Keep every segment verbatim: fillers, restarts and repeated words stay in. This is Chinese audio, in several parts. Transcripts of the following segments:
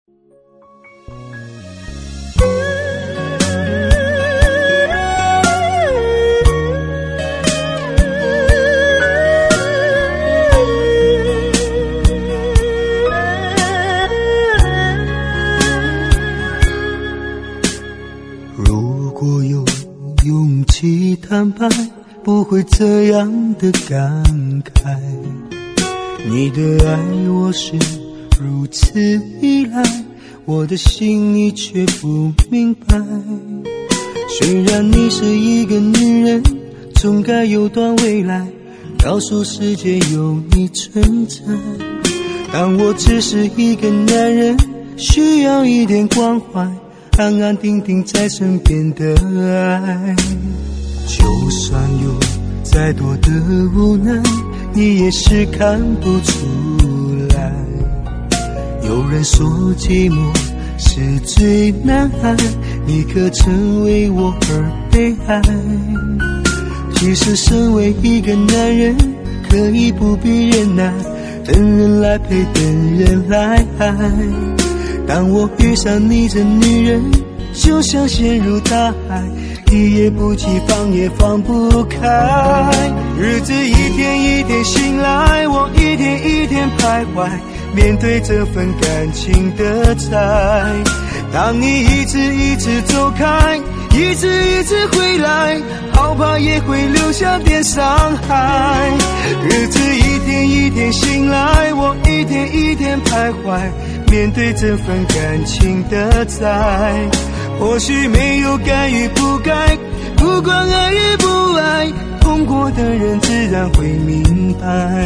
如果有勇气坦白，不会这样的感慨。你的爱我是如此依赖，我的心你却不明白。虽然你是一个女人，总该有段未来，告诉世界有你存在。但我只是一个男人，需要一点关怀，安安定定在身边的爱。就算有再多的无奈，你也是看不出来。有人说寂寞是最难挨，你可曾为我而悲哀？其实身为一个男人，可以不必忍耐，等人来陪，等人来爱。当我遇上你这女人，就像陷入大海，一夜不及放也放不开。日子一天一天醒来，我一天一天徘徊，面对这份感情的债。当你一直一直走开，一直一直回来，好怕也会留下点伤害。日子一天一天醒来，我一天一天徘徊，面对这份感情的债。或许没有该与不该，不管爱与不爱，痛过的人自然会明白。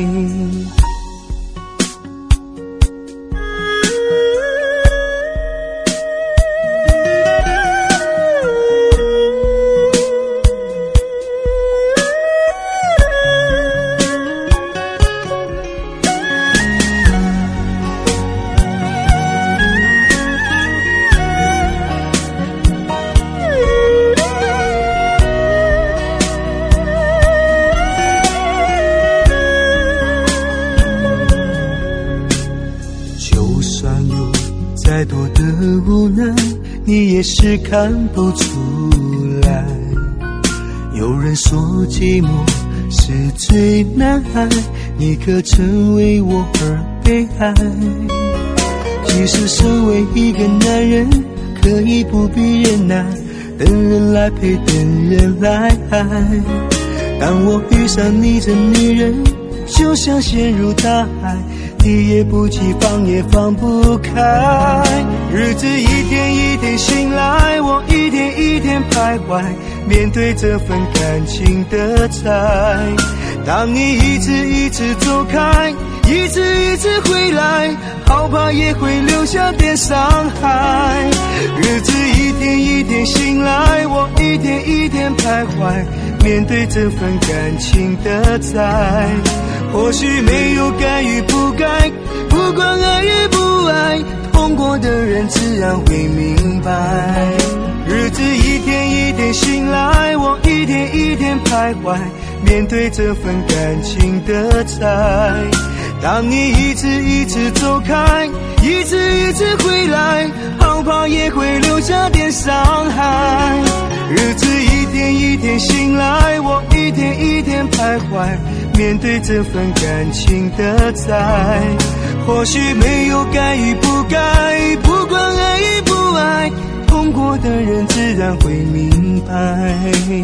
再多的无奈，你也是看不出来。有人说寂寞是最难挨，你可曾为我而悲哀？其实身为一个男人，可以不必忍耐，等人来陪，等人来爱。当我遇上你这女人，就像陷入大海，一夜不及放也放不开。日子一天一天醒来，我一天一天徘徊，面对这份感情的债。当你一直一直走开，一直一直回来，好怕也会留下点伤害。日子一天一天醒来，我一天一天徘徊，面对这份感情的债。或许没有该与不该，不管爱与不爱，痛过的人自然会明白。日子一天一天醒来，我一天一天徘徊，面对这份感情的债。当你一直一直走开，一直一直回来，好怕也会留下点伤害。日子一天一天醒来，我一天一天徘徊，面对这份感情的债。或许没有该与不该，不管爱与不爱，痛过的人自然会明白。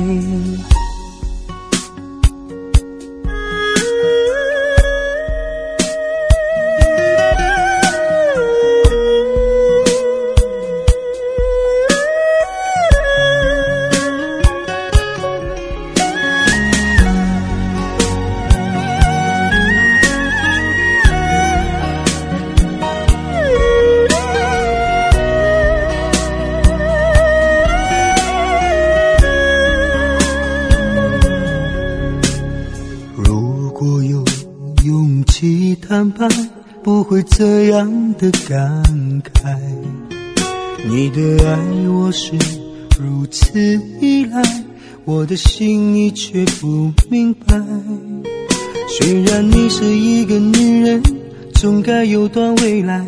坦白，不会这样的感慨。你的爱我是如此依赖，我的心你却不明白。虽然你是一个女人，总该有段未来，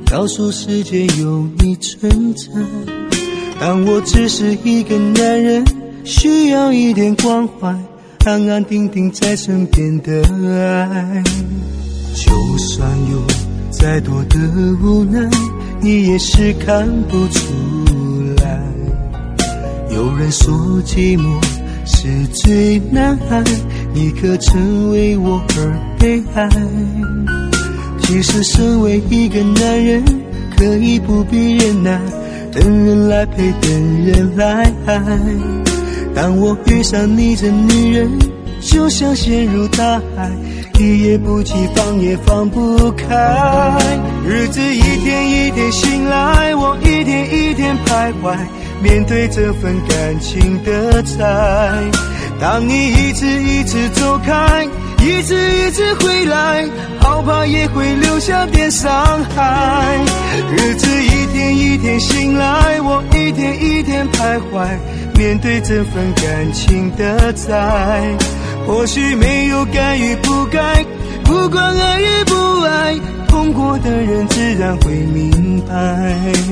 告诉世界有你存在。当我只是一个男人，需要一点关怀，安安定定在身边的爱。就算有再多的无奈，你也是看不出来。有人说寂寞是最难挨，你可曾为我而悲哀？其实身为一个男人，可以不必忍耐，等人来陪，等人来爱。当我遇上你这女人，就像陷入大海，一夜不起，放也放不开。日子一天一天醒来，我一天一天徘徊，面对这份感情的债。当你一次一次走开，一次一次回来，好怕也会留下点伤害。日子一天一天醒来，我一天一天徘徊，面对这份感情的债。或许没有该与不该，不管爱与不爱，痛过的人自然会明白。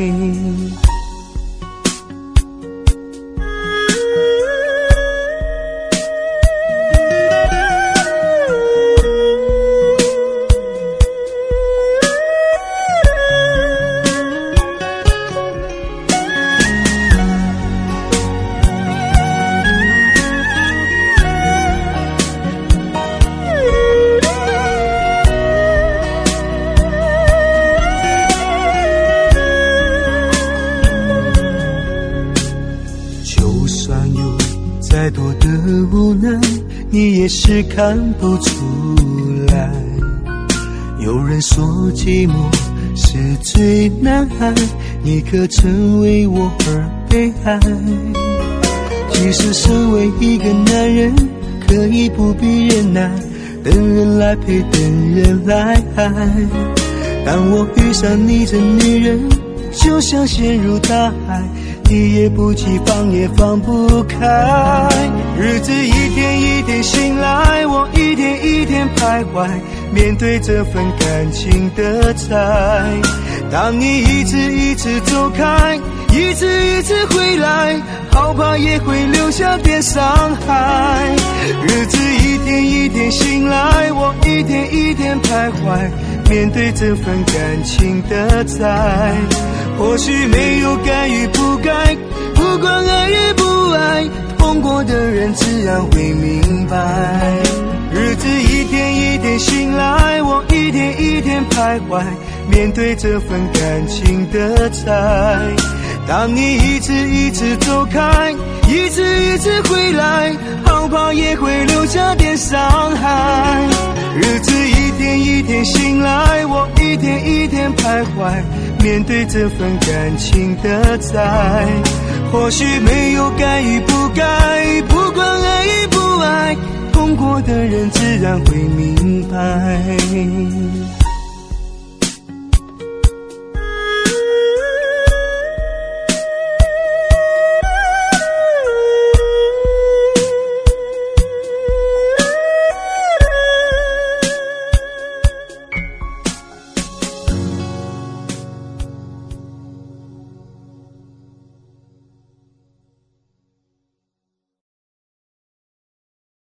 再多的无奈，你也是看不出来。有人说寂寞是最难挨，你可曾为我而悲哀？其实身为一个男人，可以不必忍耐，等人来陪，等人来爱。当我遇上你这女人，就像陷入大海，一夜不起，放也放不开。日子一天一天醒来，我一天一天徘徊，面对这份感情的债。当你一次一次走开，一次一次回来，好怕也会留下点伤害。日子一天一天醒来，我一天一天徘徊，面对这份感情的债。或许没有该与不该，不管爱与不爱，痛过的人自然会明白。日子一天一天醒来，我一天一天徘徊，面对这份感情的债。当你一次一次走开，一次一次回来，好怕也会留下点伤害。日子一天一天醒来，我一天一天徘徊，面对这份感情的债。或许没有该与不该，不管爱与不爱，痛过的人自然会明白。